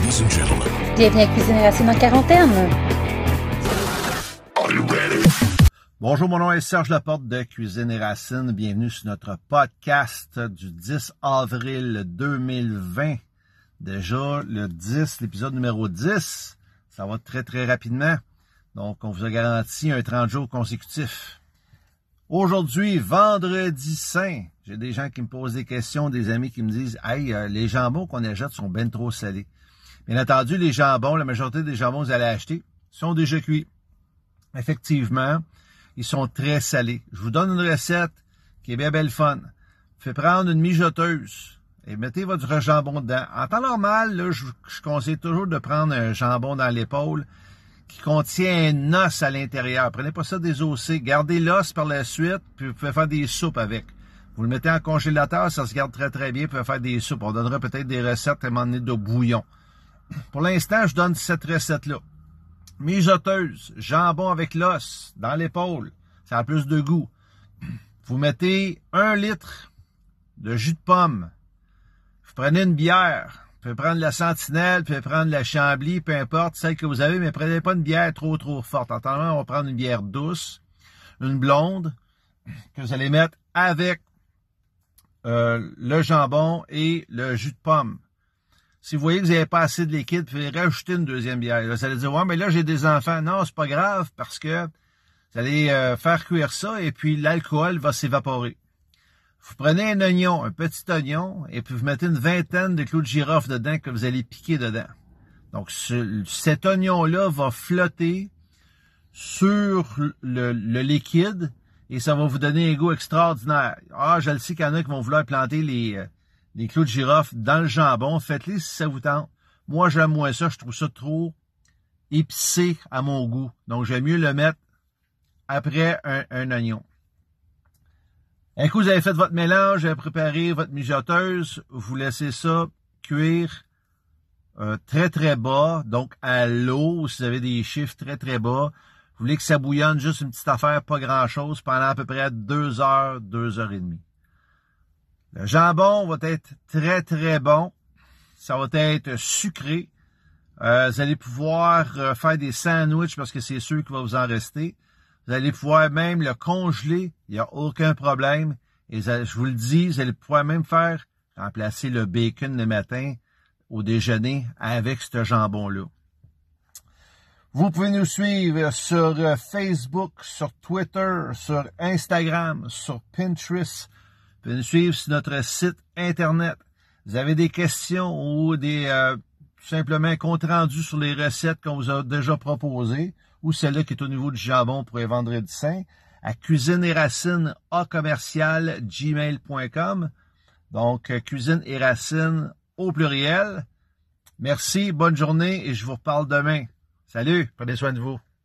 Ladies and gentlemen. Bienvenue à Cuisine et Racines en quarantaine. Are you ready? Bonjour, mon nom est Serge Laporte de Cuisine et Racines. Bienvenue sur notre podcast du 10 avril 2020. Déjà le 10, l'épisode numéro 10. Ça va très, très rapidement. Donc, on vous a garanti un 30 jours consécutifs. Aujourd'hui, vendredi saint, j'ai des gens qui me posent des questions, des amis qui me disent « Hey, les jambons qu'on achète sont bien trop salés. » Bien entendu, les jambons, la majorité des jambons que vous allez acheter sont déjà cuits. Effectivement, ils sont très salés. Je vous donne une recette qui est bien belle fun. Faites prendre une mijoteuse et mettez votre jambon dedans. En temps normal, là, je conseille toujours de prendre un jambon dans l'épaule qui contient un os à l'intérieur. Prenez pas ça désossé. Gardez l'os par la suite, puis vous pouvez faire des soupes avec. Vous le mettez en congélateur, ça se garde très très bien, vous pouvez faire des soupes. On donnera peut-être des recettes à un moment donné de bouillon. Pour l'instant, je donne cette recette-là. Mijoteuse, jambon avec l'os, dans l'épaule. Ça a plus de goût. Vous mettez 1 litre de jus de pomme. Vous prenez une bière. Vous pouvez prendre la Sentinelle, vous pouvez prendre la Chambly, peu importe, celle que vous avez, mais prenez pas une bière trop forte. En temps, on va prendre une bière douce, une blonde, que vous allez mettre avec le jambon et le jus de pomme. Si vous voyez que vous n'avez pas assez de liquide, vous pouvez rajouter une deuxième bière. Là, vous allez dire, ouais, mais là, j'ai des enfants. Non, c'est pas grave, parce que vous allez faire cuire ça et puis l'alcool va s'évaporer. Vous prenez un oignon, un petit oignon, et puis vous mettez une vingtaine de clous de girofle dedans que vous allez piquer dedans. Donc, cet oignon-là va flotter sur le liquide et ça va vous donner un goût extraordinaire. Ah, je le sais qu'il y en a qui vont vouloir planter les clous de girofle dans le jambon. Faites-les si ça vous tente. Moi, j'aime moins ça. Je trouve ça trop épicé à mon goût. Donc, j'aime mieux le mettre après un oignon. Un coup, vous avez fait votre mélange, vous avez préparé votre mijoteuse, vous laissez ça cuire très, très bas, donc à l'eau, si vous avez des chiffres très, très bas. Vous voulez que ça bouillonne, juste une petite affaire, pas grand-chose, pendant à peu près 2 heures, 2 heures et demie. Le jambon va être très, très bon. Ça va être sucré. Vous allez pouvoir faire des sandwichs parce que c'est sûr qu'il va vous en rester. Vous allez pouvoir même le congeler, il n'y a aucun problème. Et je vous le dis, vous allez pouvoir même faire remplacer le bacon le matin au déjeuner avec ce jambon-là. Vous pouvez nous suivre sur Facebook, sur Twitter, sur Instagram, sur Pinterest. Vous pouvez nous suivre sur notre site Internet. Vous avez des questions ou des tout simplement compte rendu sur les recettes qu'on vous a déjà proposées, ou celle-là qui est au niveau du jambon pour les vendredis saints, à cuisineetracines@gmail.com. Donc, cuisine et racines au pluriel. Merci, bonne journée et je vous reparle demain. Salut, prenez soin de vous.